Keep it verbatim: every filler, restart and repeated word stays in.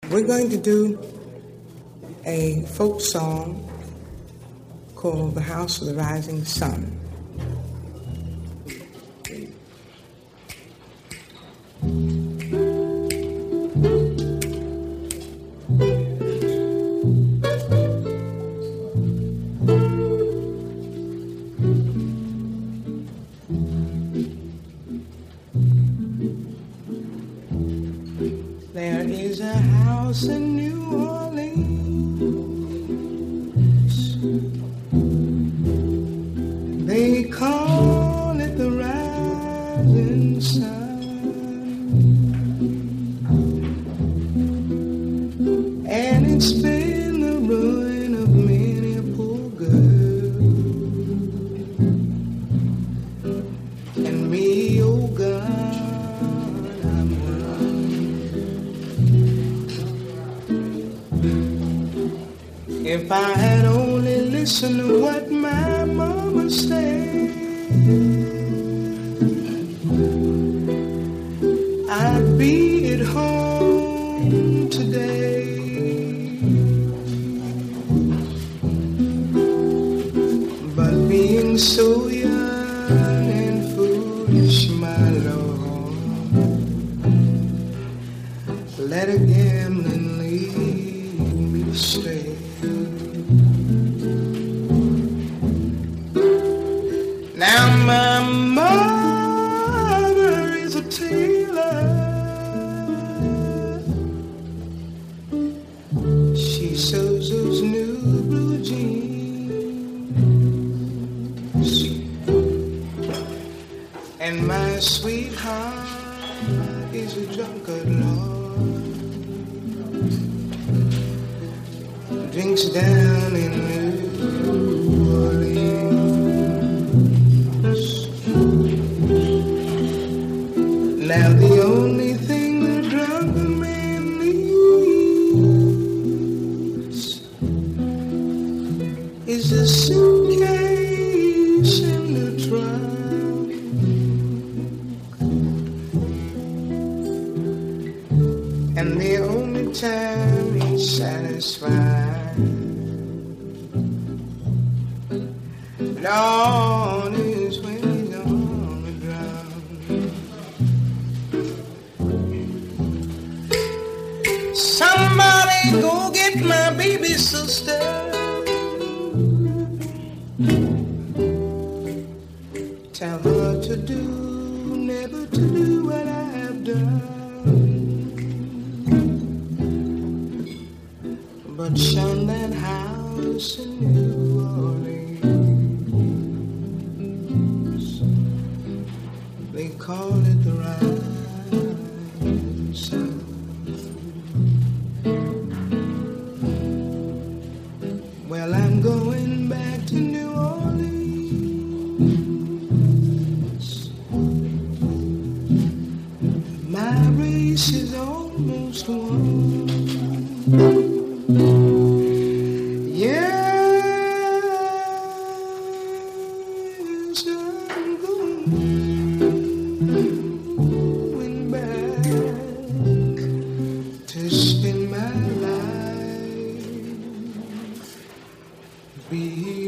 We're going to do a folk song called The House of the Rising Sun. There is a house in New Orleans. They call it the Rising Sun. And it's been the ruin of many a poor girl. And me, oh God, if I had only listened to what my mama said, I'd be at home today. But being so young and foolish, my Lord, let a gambling lead me astray. Now my mother is a tailor. She sews those new blue jeans. And my sweetheart is a drunkard, Lord. Drinks down in New Orleans. Now the only thing the drunken man needs is a suitcase in the trunk. And the only time he's satisfied, Lord, is when he's on the ground. Somebody go get my baby sister. Tell her to do, never to do what I have done. But shun that house in New Orleans. They call it the Rising Sun. Well, I'm going back to New Orleans. My race is almost won. Yes, I'm going back to spend my life be